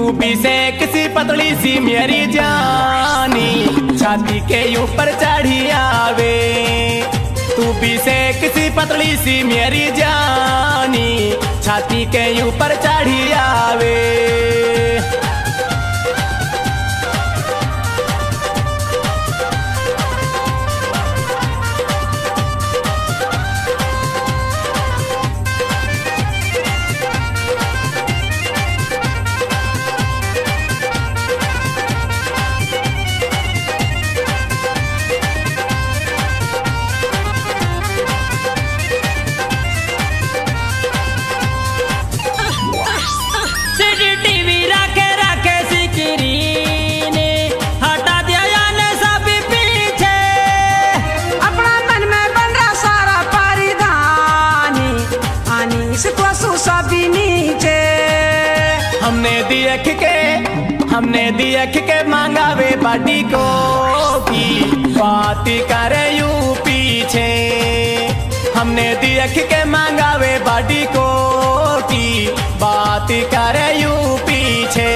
भी से किसी पतली सी मेरी जानी छाती के ऊपर चढ़ी आवे। तू भी से किसी पतली सी मेरी जानी छाती के ऊपर चढ़ी आवे। हमने देख के मांगावे बाटी को की बात करे यू पीछे। हमने देख के मांगावे बाटी को की बात करे यू पीछे।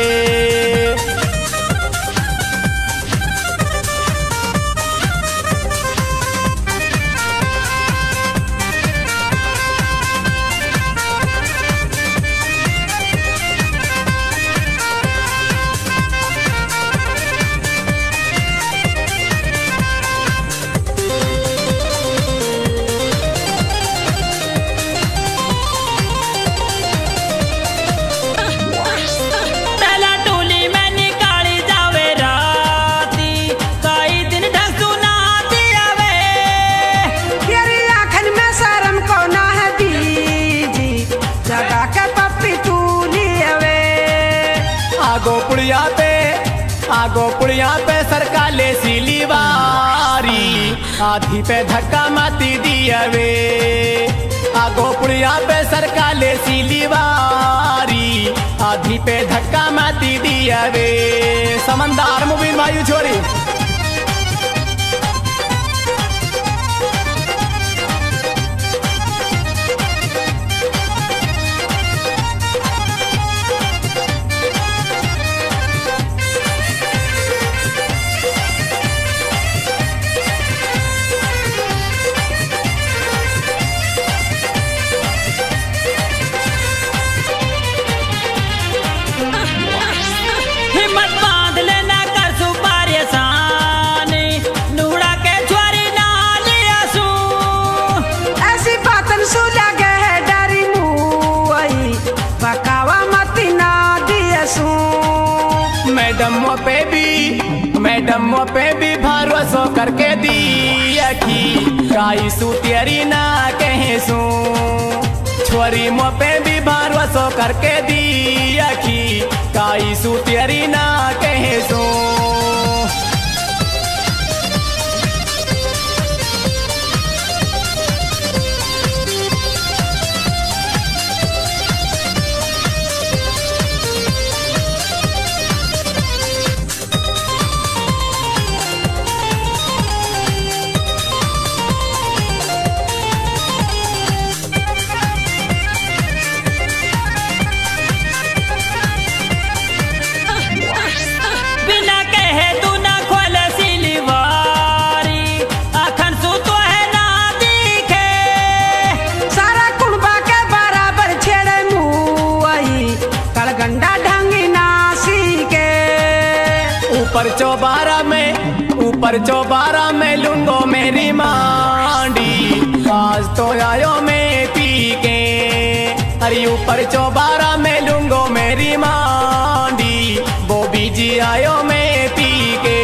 आगो पुड़िया पे सरकाले सिलीवारी आधी पे धक्का माती दियावे। आगो पुड़िया पे सरकाले सिलीवारी आधी पे धक्का माती दियावे। समंदर मुबीन वायु छोरी मैडम पे भी भरोसा करके दिया कि काई सू तेरी ना कहे सू। छोरी मो पे भी भरोसा करके दिया कि काई सू तेरी ना कहे सू। ऊपर चौबारा में लूंगो मेरी मांडी आज तो आयो में पी के। अरे ऊपर चौबारा में लूंगो मेरी मांडी वो बीजी आयो में पी के।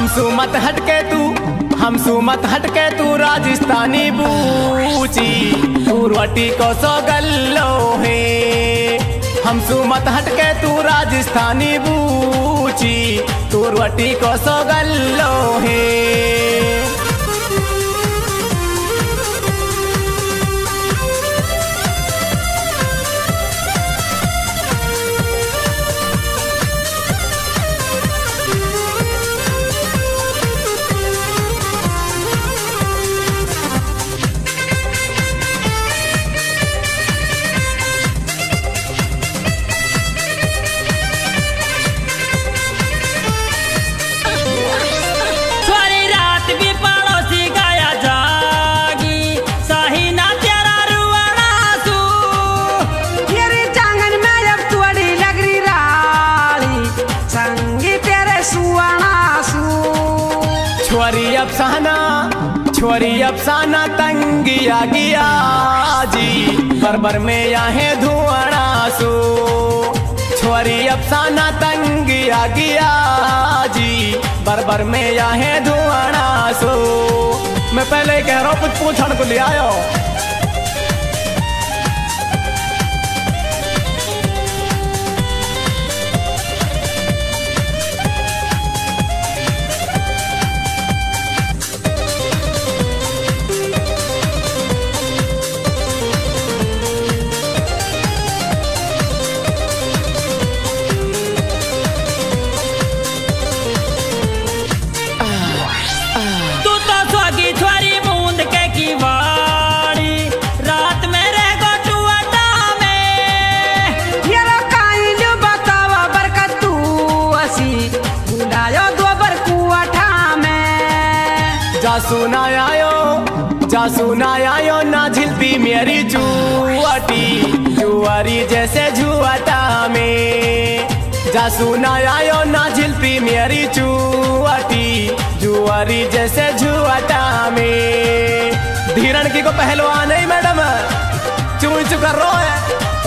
हमसू मत हटके तू राजस्थानी बूची तू रोटी को सो गल्लो है। हमसू मत हटके तू राजस्थानी बूची तू रोटी को सो गल्लो है। छोरी अफसाना तंगिया गया जी बरबर में यहाँ धुआना सो। छोरी अफसाना तंगिया गया जी बरबर में यहाँ धुआना सो। मैं पहले कह रहा हूँ कुछ पूछण को ले आयो। जा सुना आयो ना झिलती मेरी जुआरी जैसे जुआता में। जा सुना आयो ना झिलती मेरी जुआरी जैसे जुआता में। धीरण की को पहलवान नहीं मैडम चू कर रो है।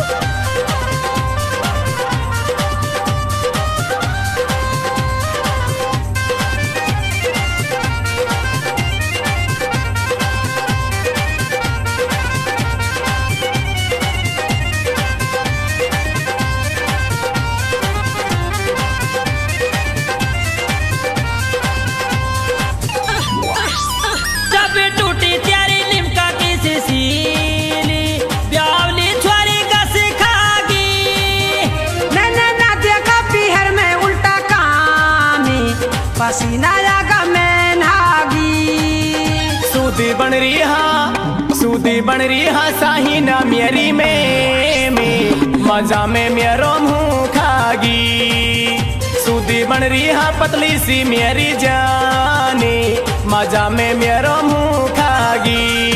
सूदी बन रही हा साही ना मेरी में मजा में मेरो मुँह खागी। सूदी बन रही हा पतली सी मेरी जानी मजा में मेरो मुँह खागी।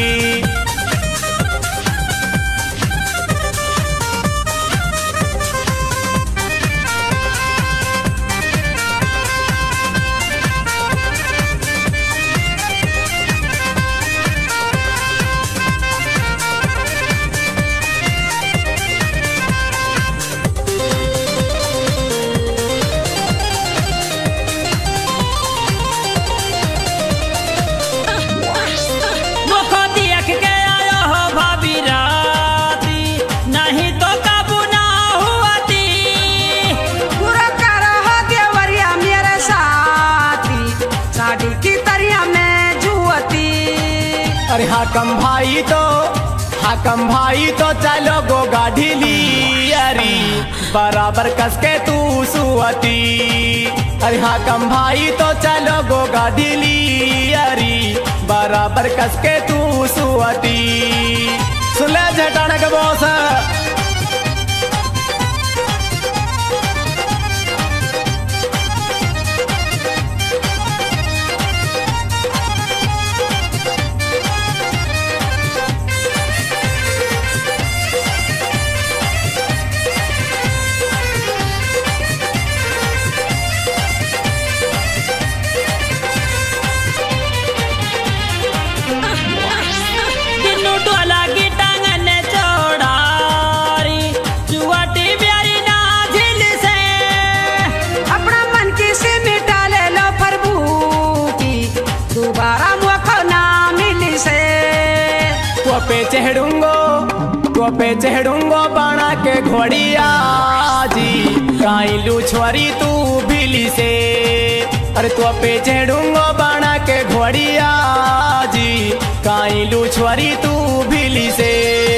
अरे हाकम भाई तो चलो गो गाड़ी लियारी बराबर कस के तू सुअती। अरे हाकम भाई तो चलो गो गाड़ी लियारी बराबर कस के तू सुअती। सुन ले झटाने के बॉस टोला की टांगन चौड़ा चढ़ूंगो बना के घोड़िया जी काइलू छोरी तू बिली से। अरे तो पे चढ़ूंगो बना के घोड़िया जी काइलू छोरी तू बिली से।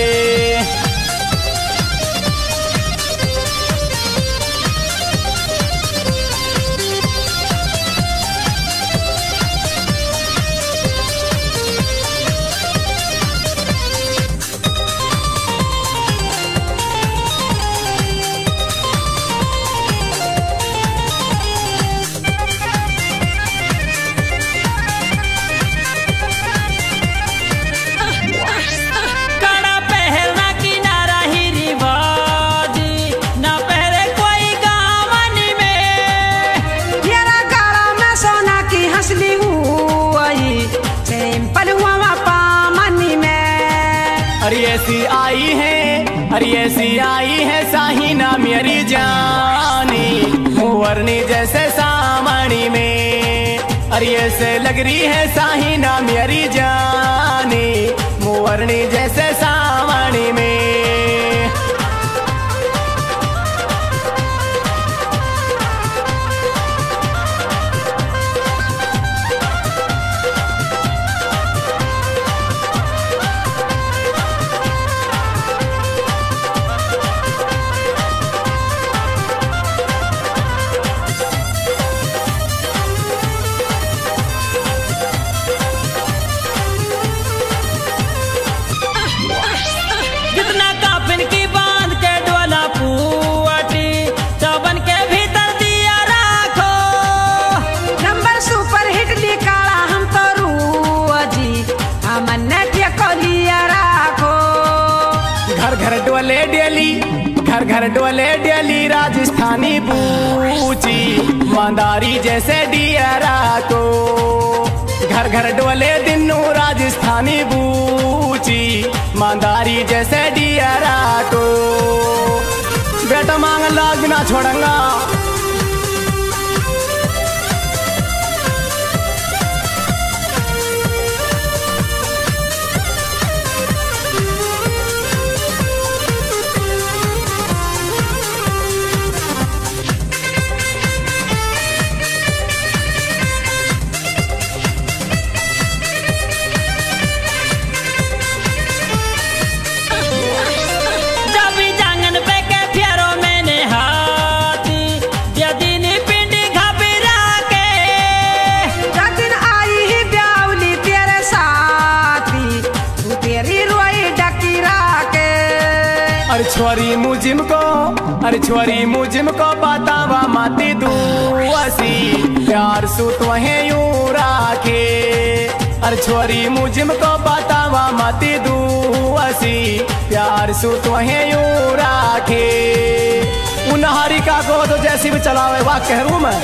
अरे ऐसी आई है साहिना मेरी जानी मुवरनी जैसे सामणी में। अरे ऐसे लग रही है साहिना मेरी जानी मुवरनी जैसे सामणी में। घर डोले डेली राजस्थानी बूची मंदारी जैसे डियरा को। घर डोले दिनू राजस्थानी बूची मंदारी जैसे डियरा को। बेटा मांग लाग ना छोड़ूंगा। छोरी मुझम को बतावा माती दुआसी प्यार सु तो है यूं राखे। अरे छोरी मुझम को बतावा माती दुआसी प्यार सु तो है यूं राखे। उनहारी का को तो जैसी भी चलावे वाह कहरूं मैं।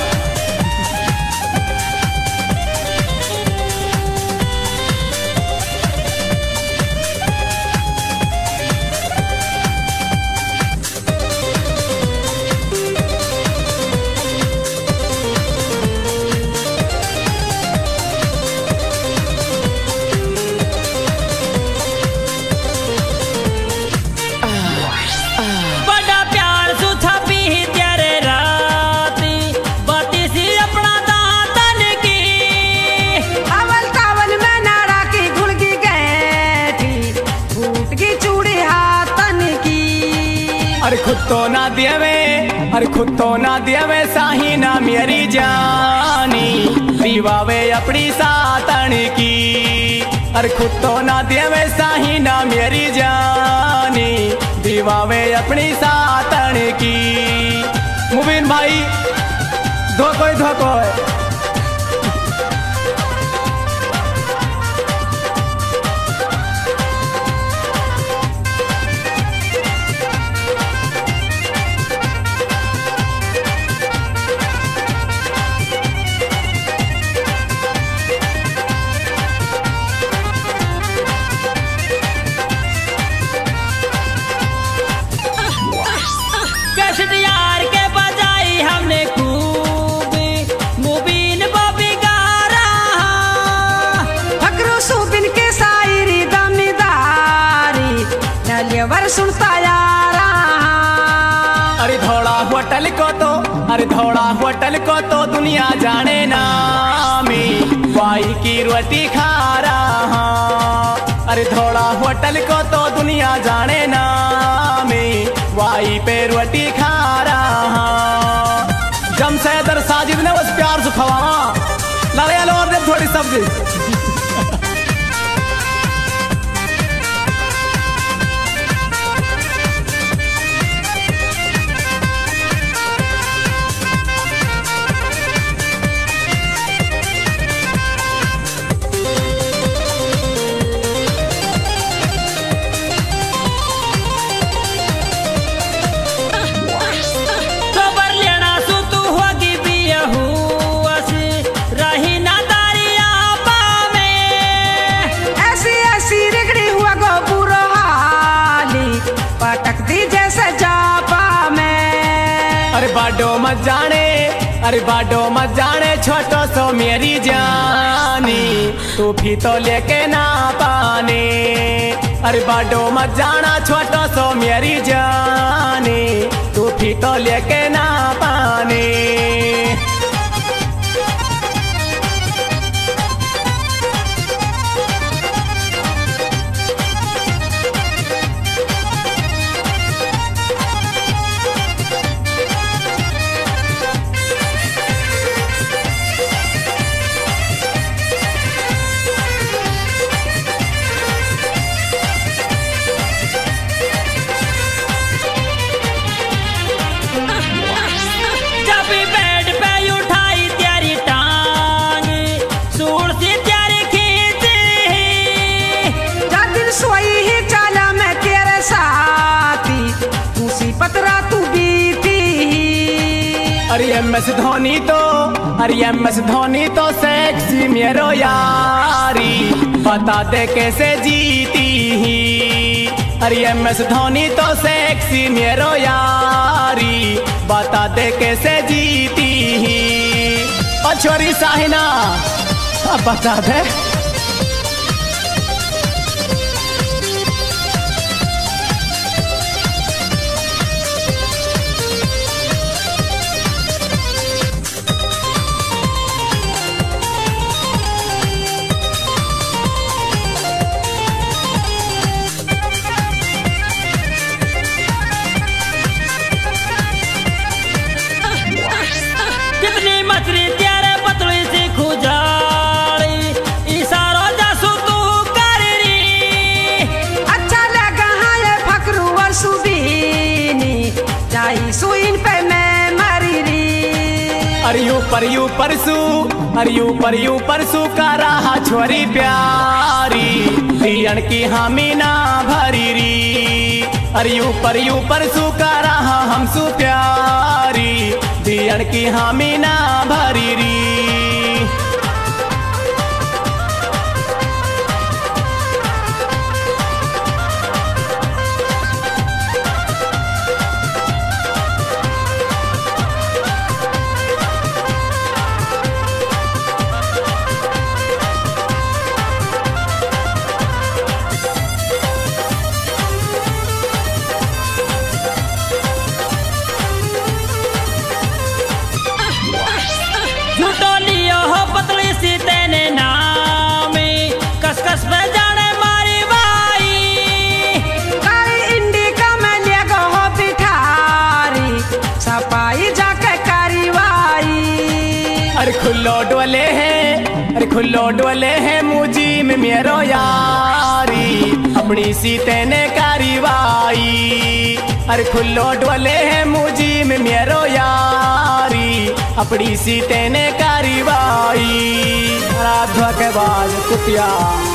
अरे खुद तो ना देवे साहिना मेरी जानी दीवावे अपनी सातन की। अरे खुद तो ना देवे साहिना मेरी जानी दीवावे अपनी सातन की। मुबीन भाई धोको है। यार के बजाई हमने खूब मूवी ड्राइवर सुनता यारा। अरे धौड़ा होटल को तो, अरे धौड़ा होटल को तो दुनिया जाने नामी, वाई की रोटी खा रहा। अरे धौड़ा होटल को तो दुनिया जाने नामी, वाई पे रोटी खा रहा। जमशेदर साजिद ने बस प्यार से खवावा, लड़े लो और दे थोड़ी सब्जी। अरे बाडो मत जाने, अरे बाडो मत जाने छोटो सो मेरी जानी, तू भी तो लेके ना पाने। अरे बाडो मत जाना छोटो सो मेरी जानी, तू भी तो लेके ना पाने। अरे MS धोनी तो, अरे MS धोनी तो सेक्सी मेरो यारी, बता दे कैसे जीती ही। अरे MS धोनी तो सेक्सी मेरो यारी, बता दे कैसे जीती ही। और छोरी साहिना अब बता दे। यू परसू, अरे यू परसू का रहा छोरी प्यारी, दियन की हामी ना भरी री। अरे यू परसू का रहा हमसू प्यारी, दियन की हामी ना भरी री। अरे खुल्लो डोले है मुझी में मेरो यारी, अपनी सीते ने कारवाई। अरे खुल्लो डोले है मुझी में मेरो यारी, अपनी सीते ने कारवाई। रात के बाद कुतिया